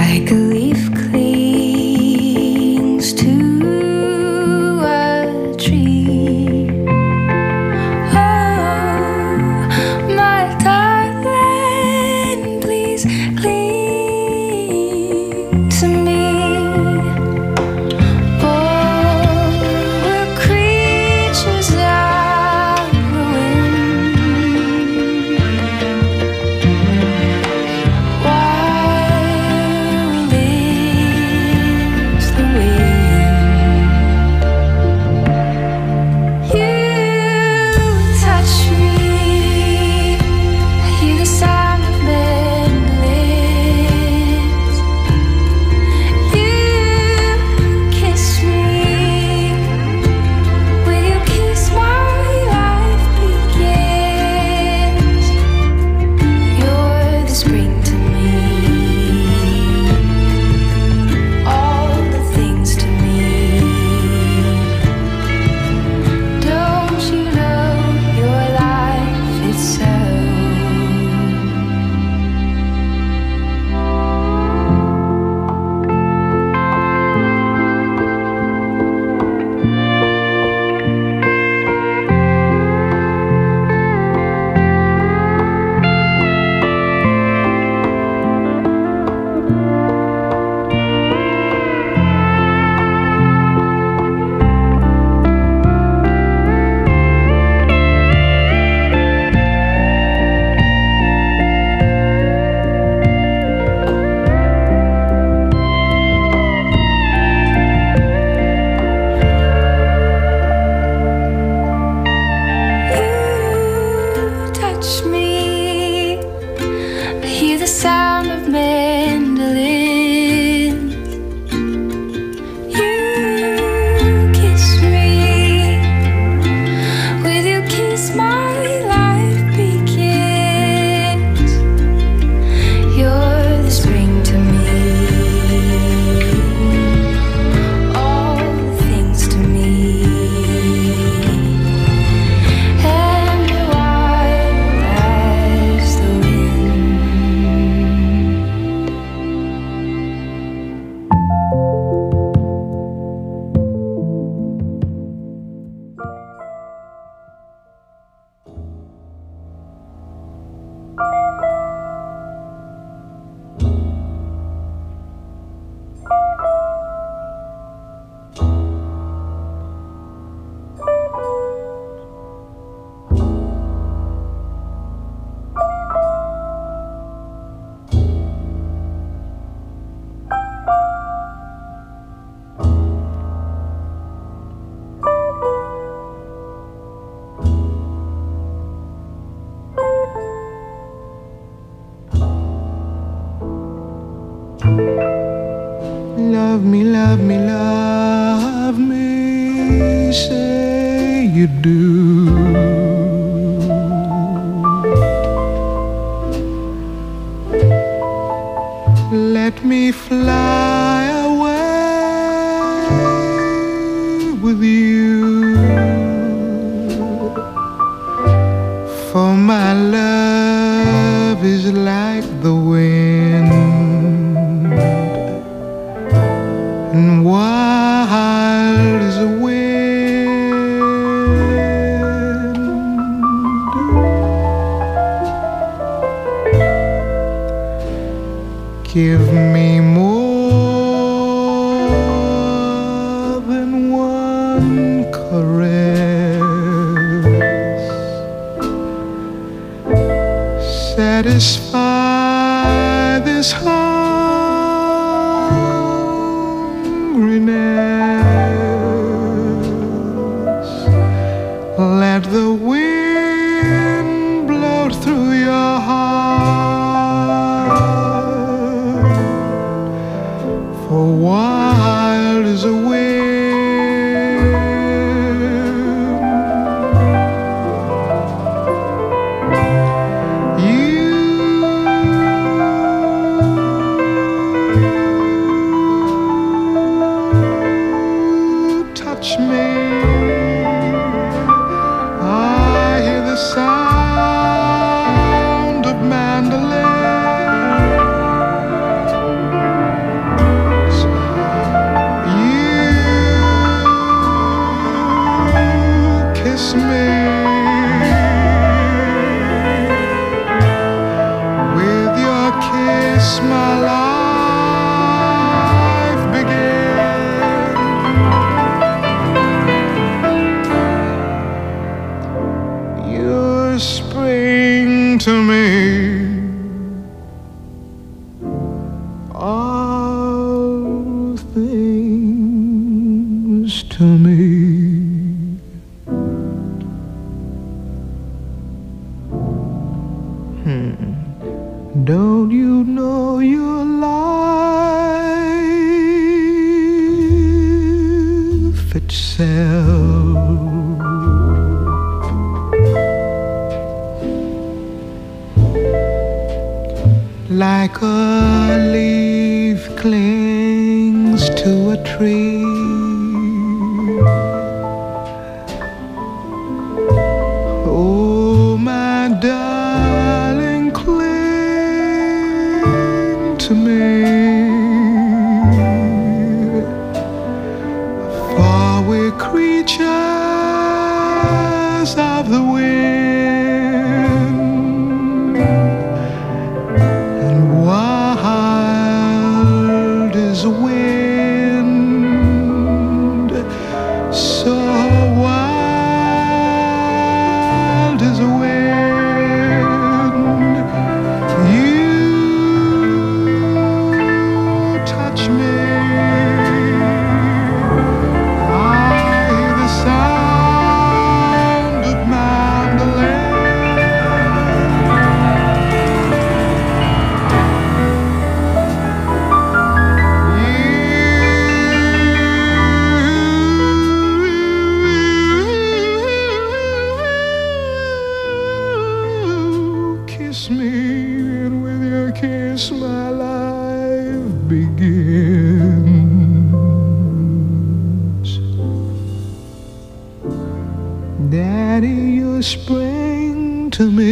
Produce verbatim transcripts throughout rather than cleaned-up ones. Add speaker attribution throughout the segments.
Speaker 1: like a leaf clings to a tree. Oh, my darling, please cling to me.
Speaker 2: Love me, love me, love me, say you do. Let me fly away with you, for my love is like the wind, and wild as a wind. Give me more than one caress, satisfy this hungriness. Let the wind blow through your heart, for wild is a wind. You touch me, I hear the sound of mandolin. my life began. You spring to me, all things to me. Hmm. Don't you know your life itself? Like a leaf clings to a tree, oh my darling, cling to me, for we're creatures of the wind. Wind, so wild as a wind. You touch me, I hear the sound of mandolin. Kiss me, and with your kiss my life begins. Daddy, you spring to me,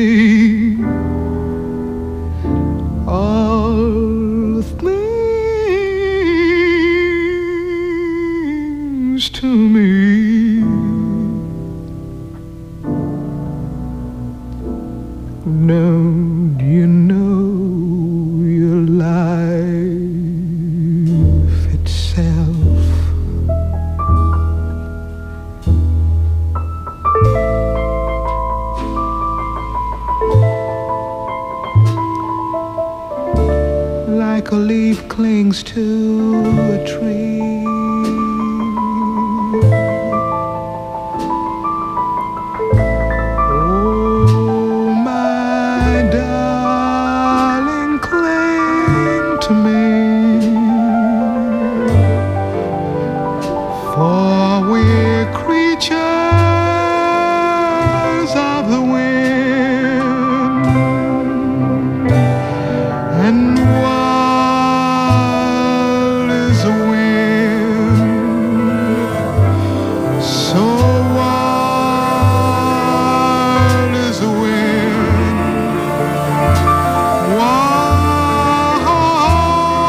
Speaker 2: all things to me. Don't you know your life itself? Like a leaf clings to a tree, to me, for we're creatures of the wind, and wild is the wind, so wild is the wind, wild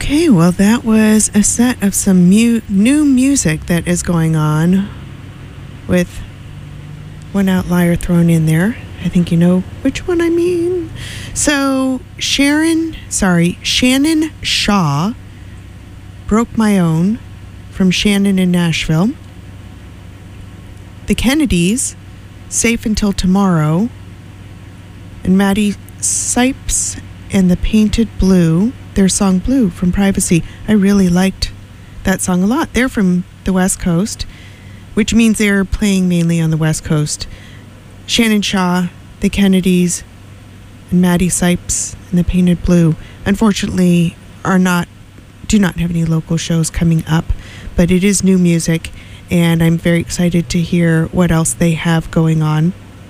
Speaker 3: Okay, well, that was a set of some mu- new music that is going on with one outlier thrown in there. I think you know which one I mean. So, Sharon, sorry, Shannon Shaw, Broke My Own, from Shannon in Nashville. The Kennedys, Safe Until Tomorrow. And Maddie Sipes and the Painted Blue, their song Blue from Privacy. I really liked that song a lot. They're from the West Coast, which means they're playing mainly on the West Coast. Shannon Shaw, the Kennedys, and Maddie Sipes and the Painted Blue, unfortunately, are not, do not have any local shows coming up, but it is new music, and I'm very excited to hear what else they have going on.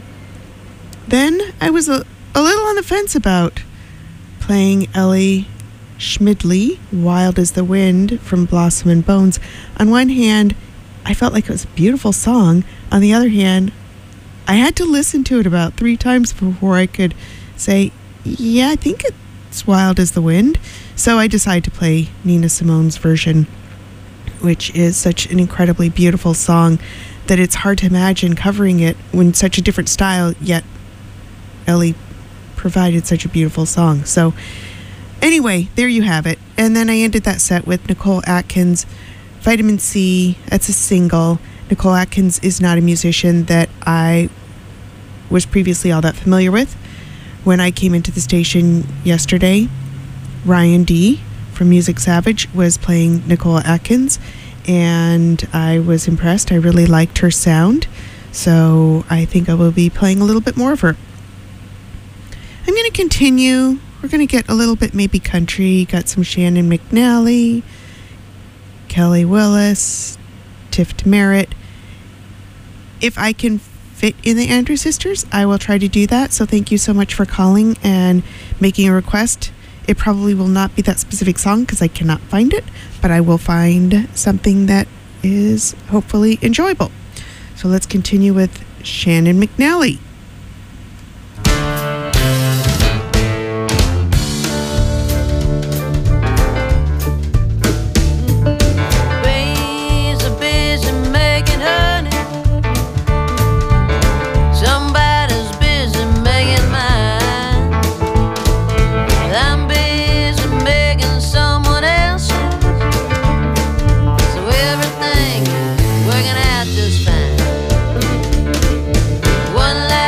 Speaker 3: Then I was a, a little on the fence about playing Ellie Schmidley, Wild as the Wind from Blossom and Bones. On one hand, I felt like it was a beautiful song. On the other hand, I had to listen to it about three times before I could say, yeah, I think it's Wild as the Wind. So I decided to play Nina Simone's version, which is such an incredibly beautiful song that it's hard to imagine covering it when such a different style, yet Ellie provided such a beautiful song. So anyway, there you have it. And then I ended that set with Nicole Atkins, Vitamin C. That's a single. Nicole Atkins is not a musician that I was previously all that familiar with. When I came into the station yesterday, Ryan D. from Music Savage was playing Nicole Atkins, and I was impressed. I really liked her sound, so I think I will be playing a little bit more of her. I'm going to continue. We're going to get a little bit maybe country. Got some Shannon McNally, Kelly Willis, Tiff Merritt. If I can fit in the Andrews Sisters, I will try to do that. So thank you so much for calling and making a request. It probably will not be that specific song because I cannot find it, but I will find something that is hopefully enjoyable. So let's continue with Shannon McNally.
Speaker 4: Working out just fine. One last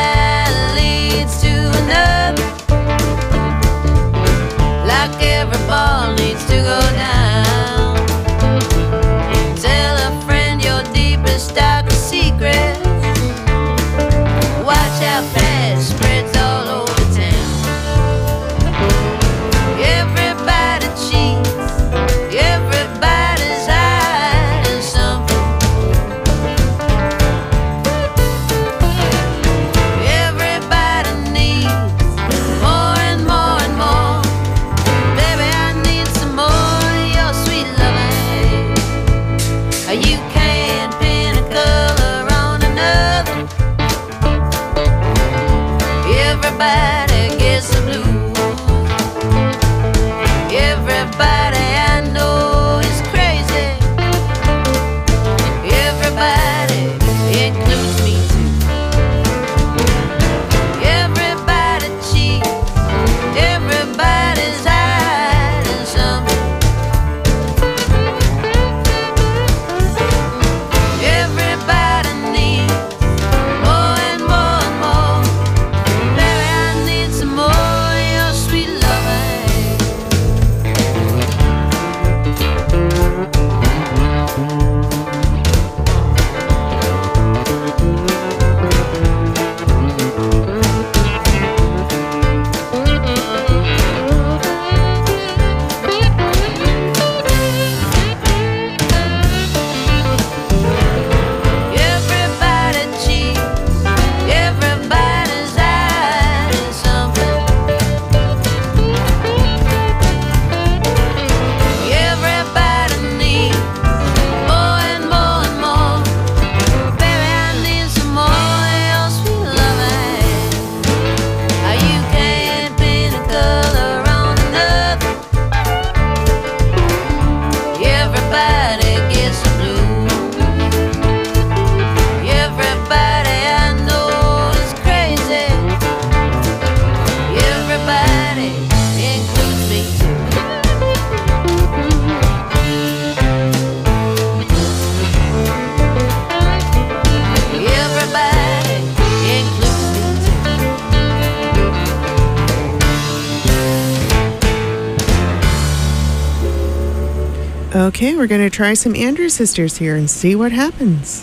Speaker 3: Okay, we're going to try some Andrews Sisters here and see what happens.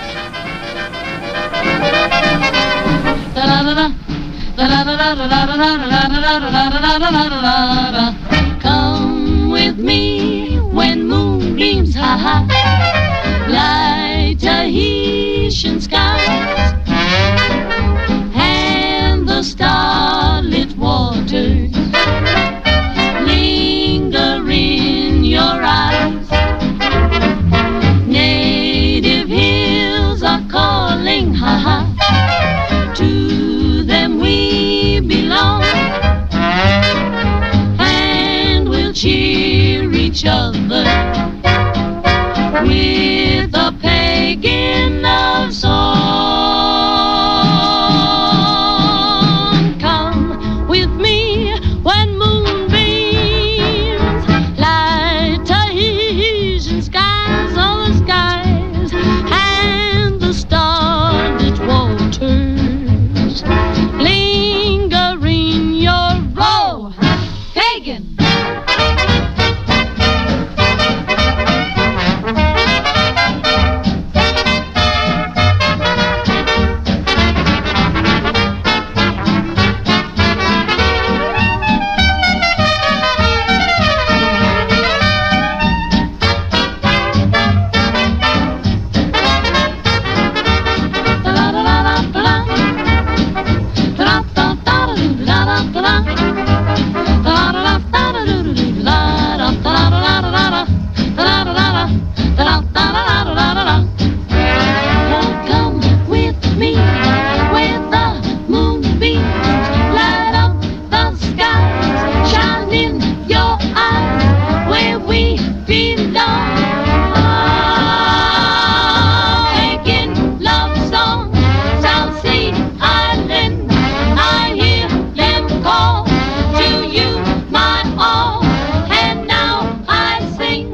Speaker 4: Come with me when moonbeams high, light Tahitian skies, and the starlit waters linger in your eyes. Native hills are calling, ha ha. To them we belong, and we'll cheer each other with a pagan love song. Come with me when moonbeams light Tahitian skies, all the skies, and the starlit waters linger in your row, pagan. Come with me where the moonbeams light up the skies, shine in your eyes where we belong. Making love song, South Sea Island, I hear them call to you, my all, and now I sing.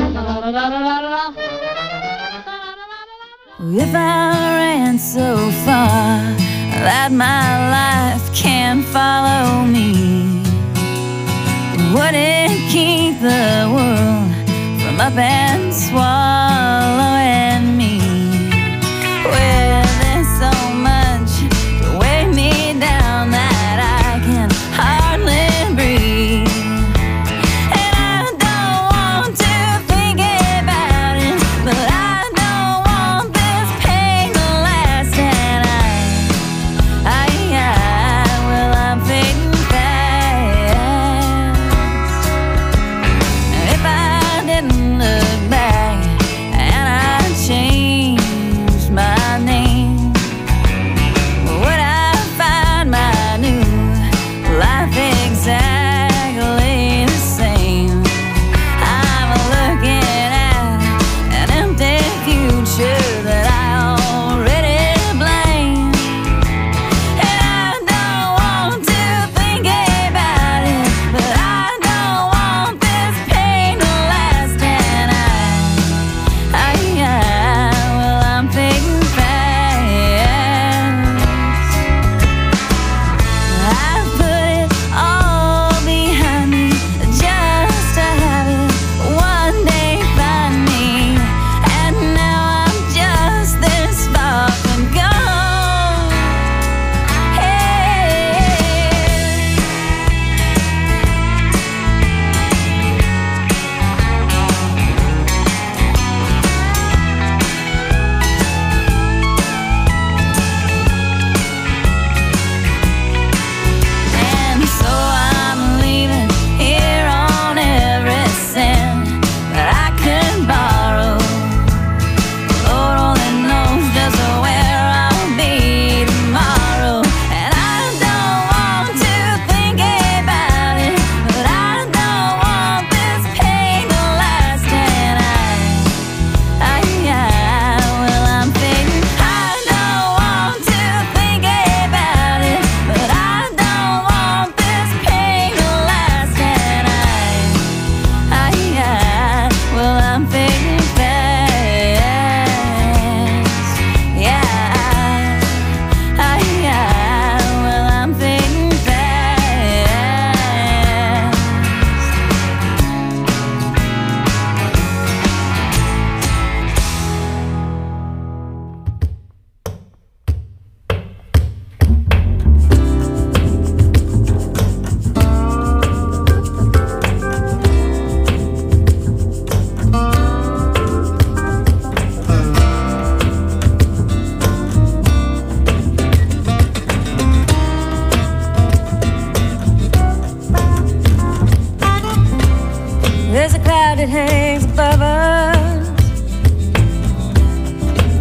Speaker 5: If I ran so far that my life can't follow me, would it keep the world from up and swallowing me? Well, there's so much to weigh me down that I can hardly breathe. And I don't want to think about it, but I don't want this pain to last. And I, I, I, well, I'm fading fast. If I didn't look back and I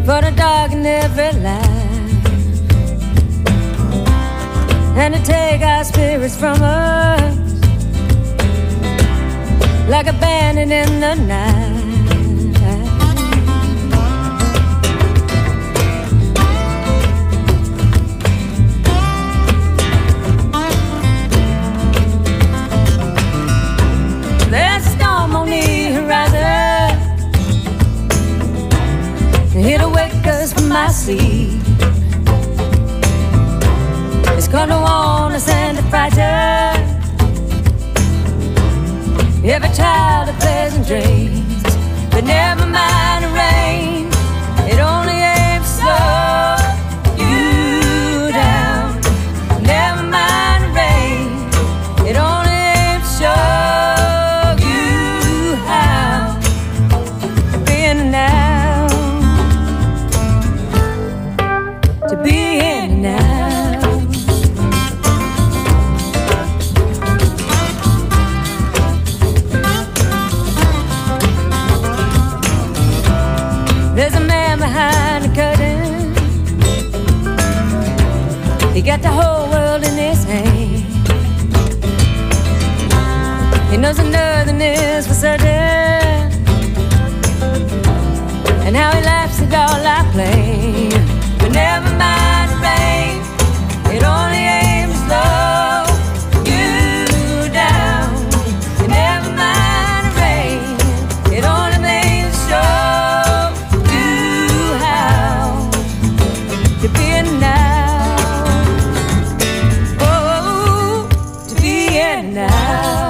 Speaker 5: for the dark in every life, and to take our spirits from us like a bandit in the night. There's a storm on the horizon, here to wake us from our sleep. It's gonna warn us and to frighten every child of pleasant dreams. But never mind the rain, it only aims to slow you down. Never mind the rain, it only aims to show you how to be in and out, to be in and out. There's a man behind the curtain, he got the whole world in his hand. He knows that nothing is for certain, and how he laughs at all our play. But never mind the rain, it only aims to slow you down. And never mind the rain, it only aims to show to be in now, oh, to be in now.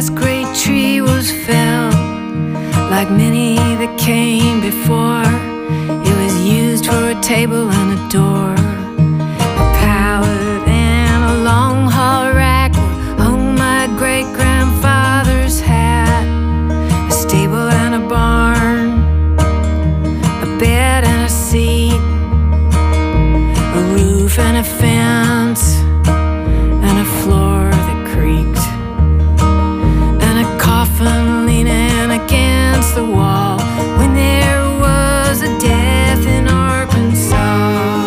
Speaker 6: last great tree was felled, like many that came before, it was used for a table and a door. A pallet and a long hall rack where hung my great-grandfather's hat. A stable and a barn, a bed and a seat, a roof and a fence, and a floor that creaked, and a coffin leaning against the wall when there was a death in Arkansas.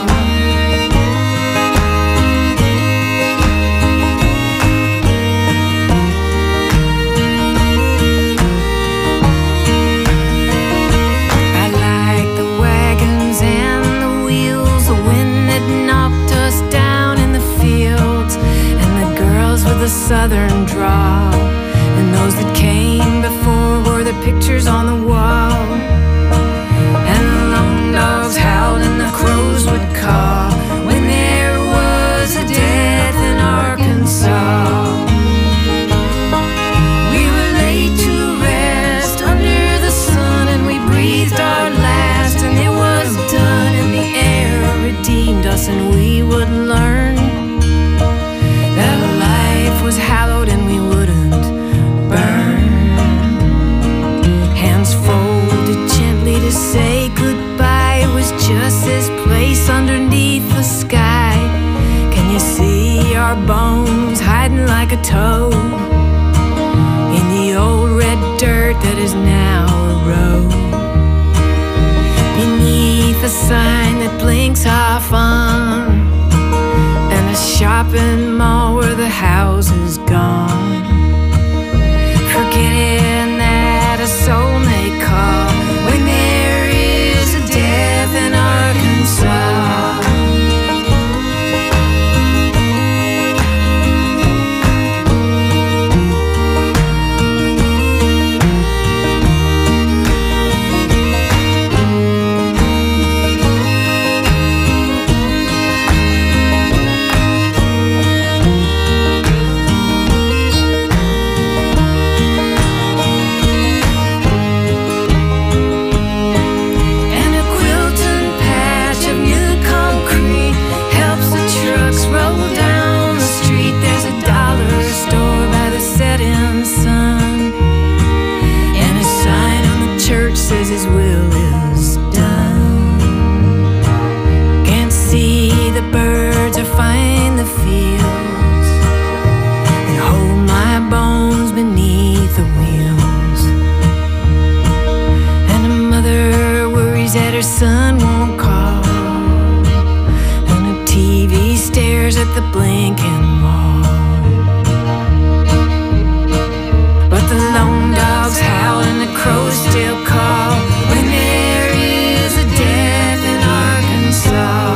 Speaker 6: I like the wagons and the wheels, the wind that knocked us down in the fields, and the girls with the southern drawl, and those that came before were the pictures on the wall. And the lone dogs howled and the crows would call when there was a death in Arkansas. We were laid to rest under the sun, and we breathed our last, and it was done, and the air redeemed us, and we would learn that life was hallowed and we wouldn't burn. Hands folded gently to say goodbye. It was just this place underneath the sky. Can you see our bones hiding like a toad in the old red dirt that is now a road? Beneath a sign that blinks off on, and a shopping mall where the house is gone. Forgetting that a soul may call when there is a death in Arkansas. And a quilting patch of new concrete helps the trucks roll down the street. There's a dollar store by the setting sun, and a sign on the church says his will is done. Can't see the birds or find the fields that hold my bones beneath the wheels. And a mother worries that her son won't call, and a T V stares at the blinking wall. But the lone dogs howl and the crows still call when there is a death in Arkansas.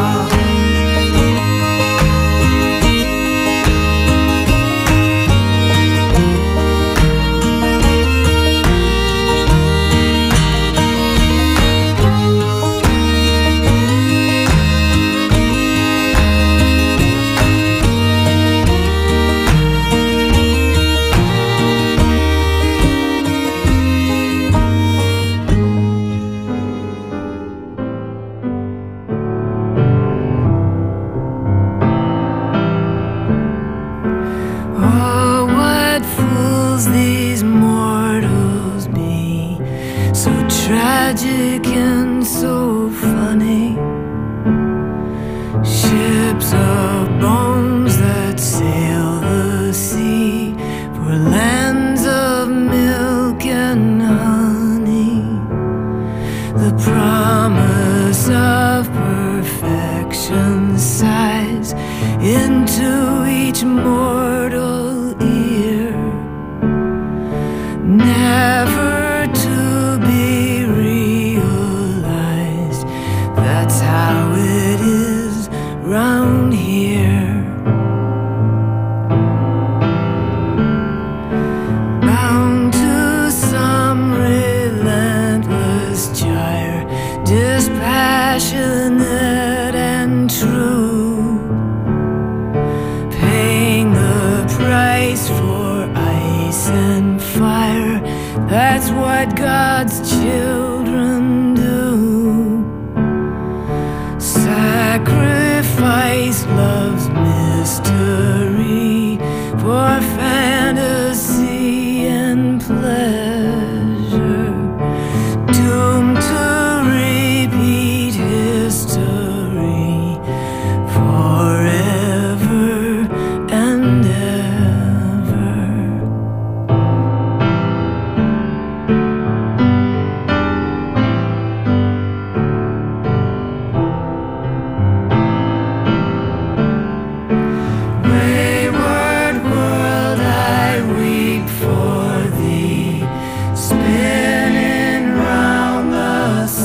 Speaker 6: Oh, what fools these mortals be, so tragic and so funny. Ships of bones that sail the sea for lands of milk and honey. The promise of perfection sighs into each mortal ear, never to be realized. That's what God's children do. Sacrifice love's mystery for fantasy and pleasure, doomed to repeat history forever and ever. Wayward world, I weep for thee, spinning round the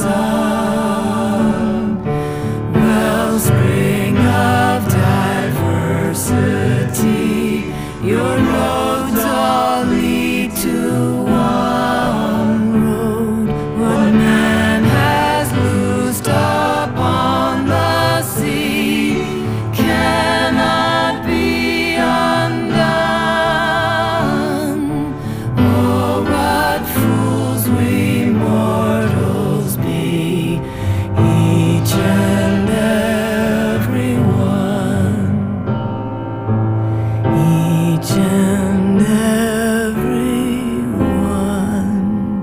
Speaker 6: sun, wellspring of diversity. Your roads all lead to one road. What man has loosed upon the sea cannot be undone. Oh, what fools we mortals be, each and every one, each and every one.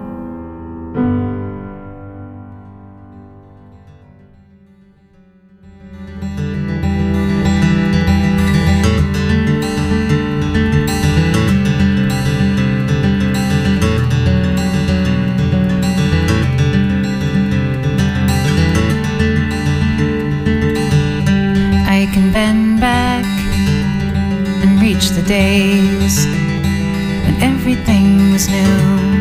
Speaker 7: I can bend back and reach the days when everything was new,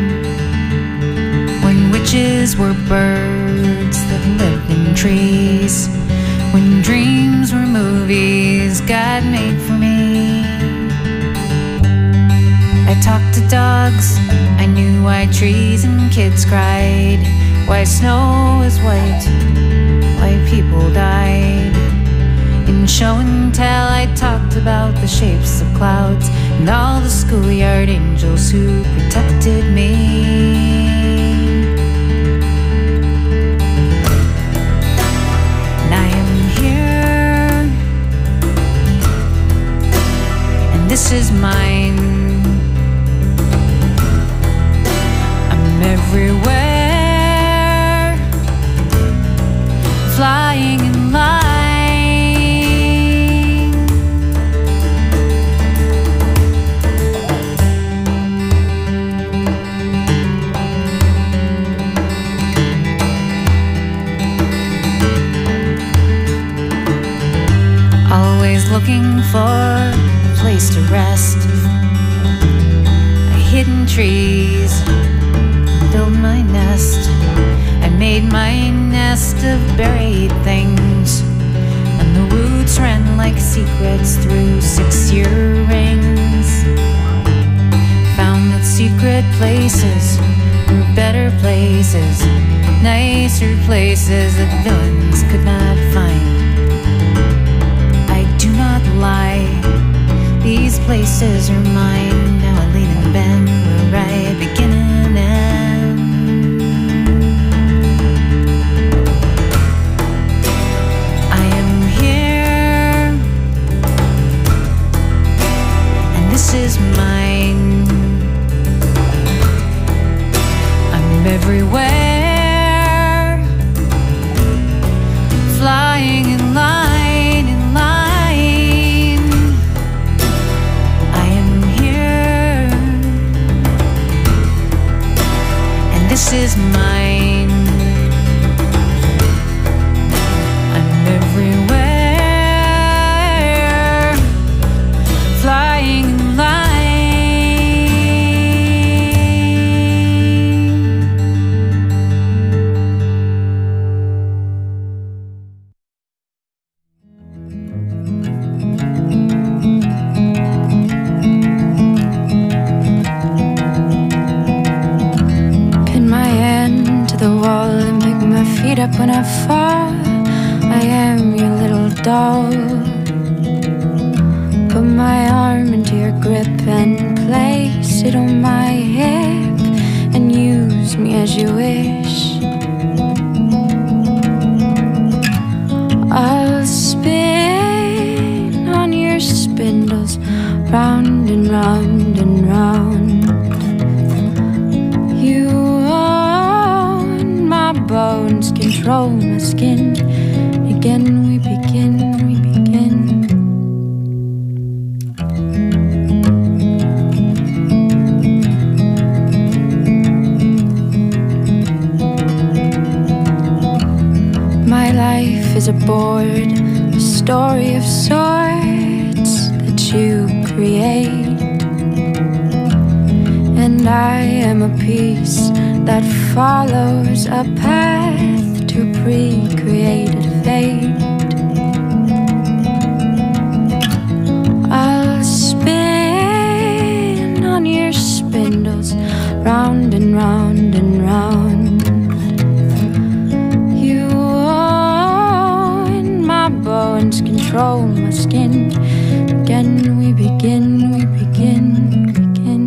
Speaker 7: when witches were birds that lived in trees, when dreams were movies God made for me. I talked to dogs, I knew why trees and kids cried, why snow is white, why people died. In show and tell I talked about the shapes of clouds and all the schoolyard angels who protected me. And I am here, and this is mine. I'm everywhere, flying in line. Always looking for a place to rest, a hidden trees, build my nest. I made my nest of buried things, and the roots ran like secrets through six-year rings. Found that secret places were better places, nicer places that villains could not find. I do not lie, these places are mine. Now I lean and bend where I begin and end. I am here, and this is mine. I'm everywhere, flying in line, in line. I am here, and this is mine. I'm everywhere, flying in line.
Speaker 6: Pin my hand to the wall and pick my feet up when I fall. I am your little doll. Put my arm into your grip and place it on my hip, and use me as you wish. I'll spin on your spindles, round and round and round. You own my bones, control my skin. Again we begin, we begin. My life is a board, a story of sorts that you create. And I am a piece that follows a path to pre-created fate. I'll spin on your spindles, round and round and round. You own my bones, control my skin. Again we begin, we begin, we begin.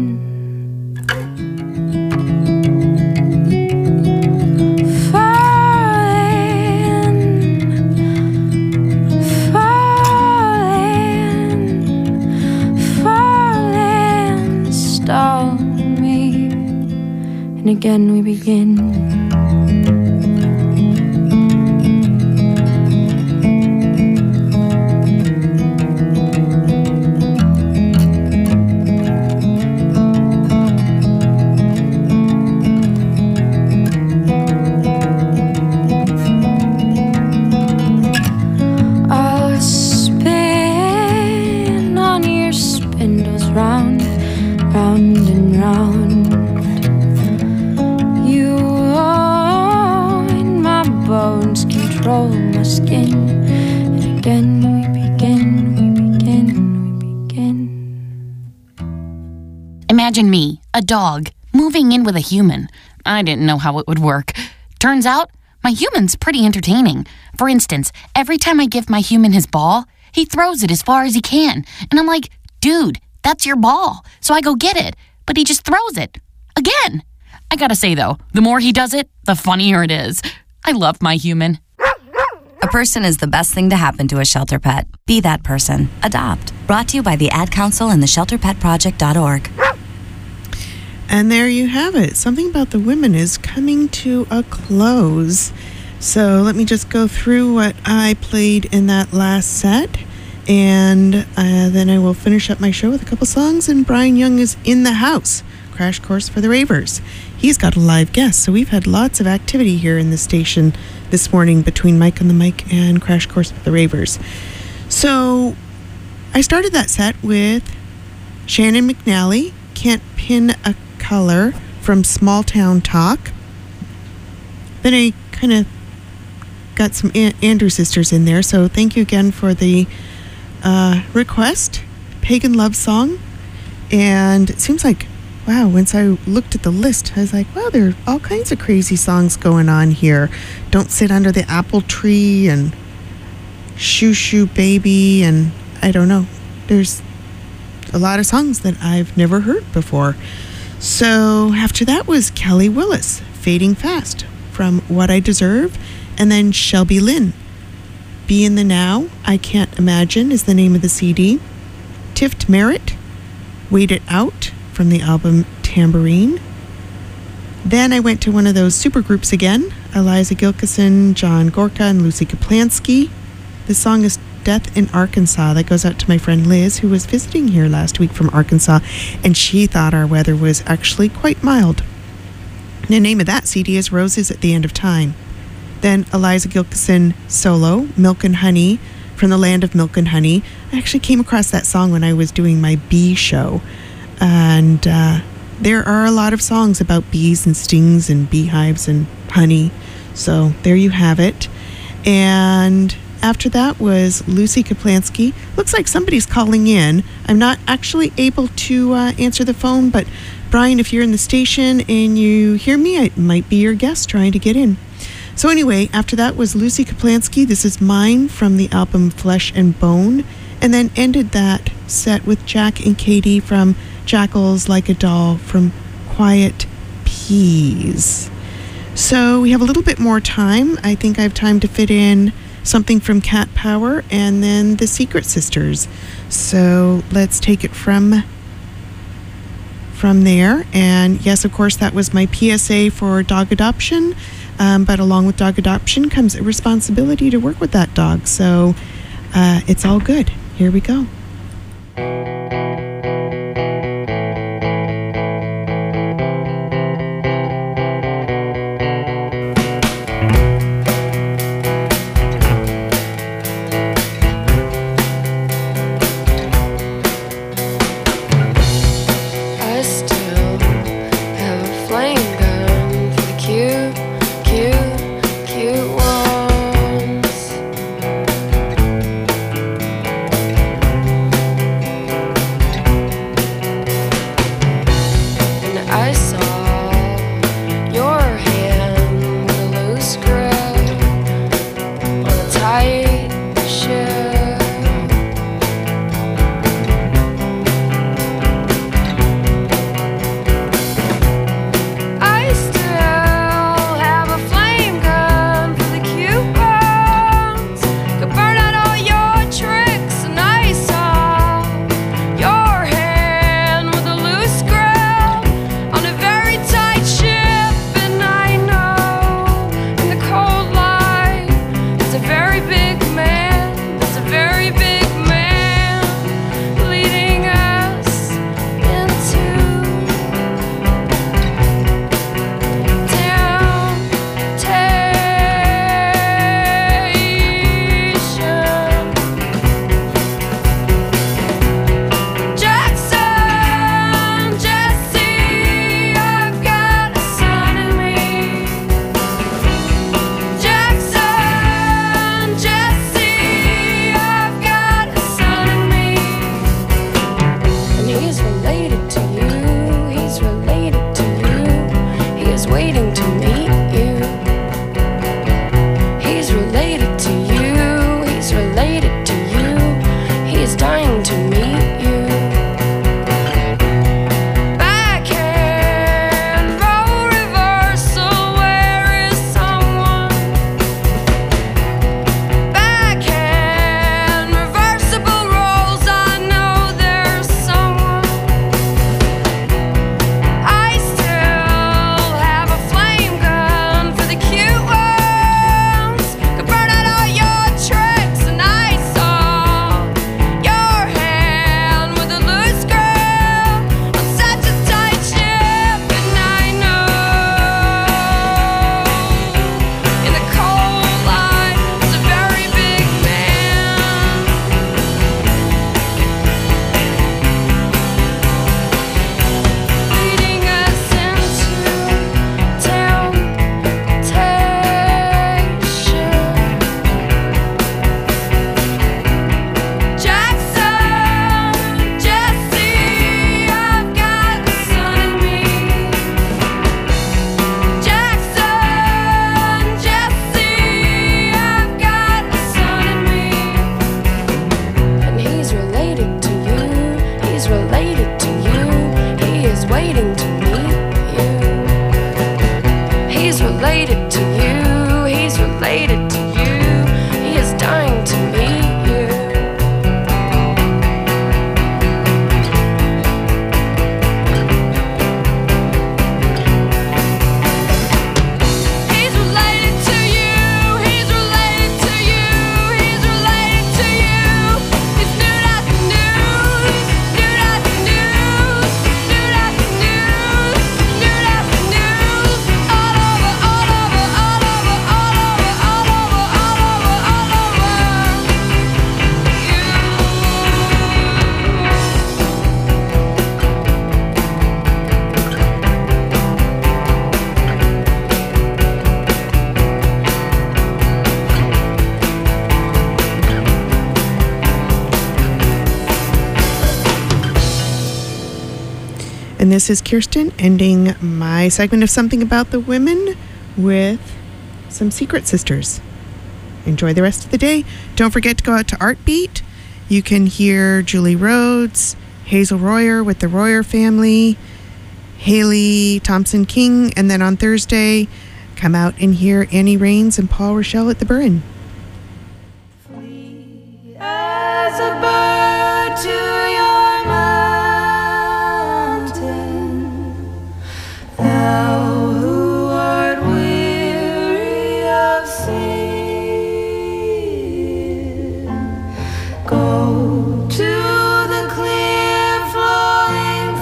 Speaker 6: Falling, falling, falling, stall me. And again we begin. I'll spin on your spindles, round, round and round. You own my bones, control my skin. And again we begin, we begin, we begin.
Speaker 8: Imagine me, a dog, moving in with a human. I didn't know how it would work. Turns out, my human's pretty entertaining. For instance, every time I give my human his ball, he throws it as far as he can. And I'm like, dude, that's your ball. So I go get it. But he just throws it. Again. I gotta say, though, the more he does it, the funnier it is. I love my human.
Speaker 9: A person is the best thing to happen to a shelter pet. Be that person. Adopt. Brought to you by the Ad Council and the shelter pet project dot org.
Speaker 3: And there you have it. Something About the Women is coming to a close. So let me just go through what I played in that last set. And uh, then I will finish up my show with a couple songs. And Brian Young is in the house. Crash Course for the Ravers. He's got a live guest. So we've had lots of activity here in the station this morning between Mike on the Mic and Crash Course for the Ravers. So I started that set with Shannon McNally, Can't Pin a Color from Small Town Talk. Then I kind of got some A- Andrew Sisters in there, so thank you again for the uh, request. Pagan Love Song. And it seems like, wow, once I looked at the list, I was like, wow, there are all kinds of crazy songs going on here. Don't Sit Under the Apple Tree and Shoo Shoo Baby, and I don't know. There's a lot of songs that I've never heard before. So after that was Kelly Willis, Fading Fast, from What I Deserve, and then Shelby Lynn, Be in the Now, I Can't Imagine is the name of the C D. Tift Merritt, Wait It Out, from the album Tambourine. Then I went to one of those super groups again, Eliza Gilkison, John Gorka, and Lucy Kaplansky. The song is Death in Arkansas. That goes out to my friend Liz, who was visiting here last week from Arkansas, and she thought our weather was actually quite mild. The name of that C D is Roses at the End of Time. Then Eliza Gilkison solo, Milk and Honey, from the Land of Milk and Honey. I actually came across that song when I was doing my bee show. And uh, there are a lot of songs about bees and stings and beehives and honey. So there you have it. And after that was Lucy Kaplansky. Looks like somebody's calling in. I'm not actually able to uh, answer the phone, but Brian, if you're in the station and you hear me, I might be your guest trying to get in. So anyway, after that was Lucy Kaplansky. This is Mine from the album Flesh and Bone. And then ended that set with Jack and Katie from Jackals Like a Doll from Quiet Keys. So we have a little bit more time. I think I have time to fit in something from Cat Power and then the Secret Sisters. So let's take it from from there. And yes, of course, that was my P S A for dog adoption. Um, but along with dog adoption comes a responsibility to work with that dog. So uh, it's all good. Here we go. And this is Kirsten ending my segment of Something About the Women with some Secret Sisters. Enjoy the rest of the day. Don't forget to go out to Artbeat. You can hear Julie Rhodes, Hazel Royer with the Royer family, Haley Thompson King. And then on Thursday, come out and hear Annie Raines and Paul Rochelle at the Burren.
Speaker 5: As a bird to your mountain, thou who art weary of sin, go to the clear flowing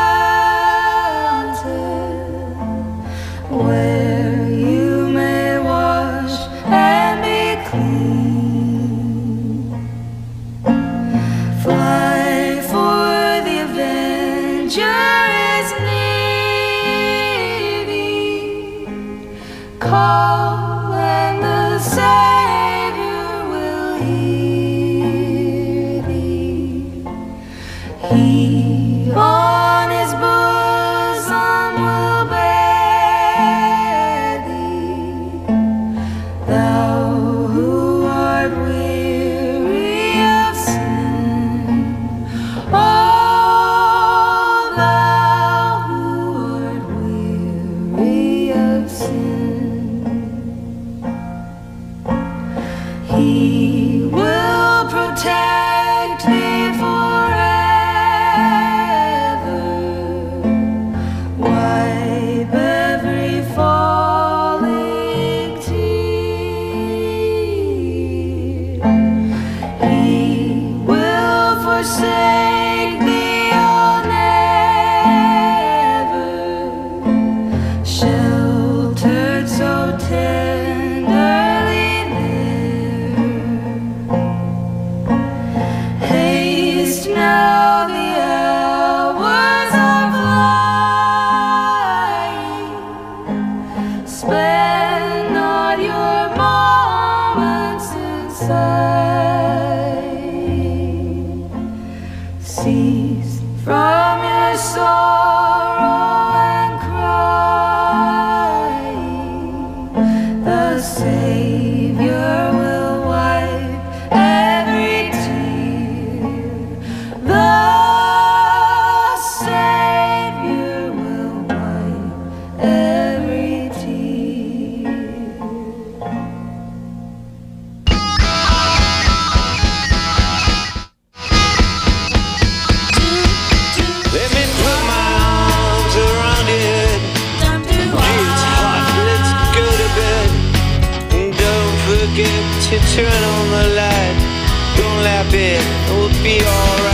Speaker 5: fountain, where you may wash and be clean. Fly, for the Avenger is near thee. Call, and the Savior will hear thee. He on his bosom will bear thee. Thou who art weary of sin, oh, thou who art weary of sin, he will protect thee forever, wipe every falling tear. He will forsake thee, oh, never, sheltered so tenderly there. Haste now, the hours are flying. Spend not your moments in sighing. Cease from your sorrow and crying. The Savior will wipe every tear. The Savior will wipe every tear.
Speaker 10: Let me put my arms around it. It's hot, let's go to bed. And don't forget to turn on the light. Don't laugh it, it will be alright.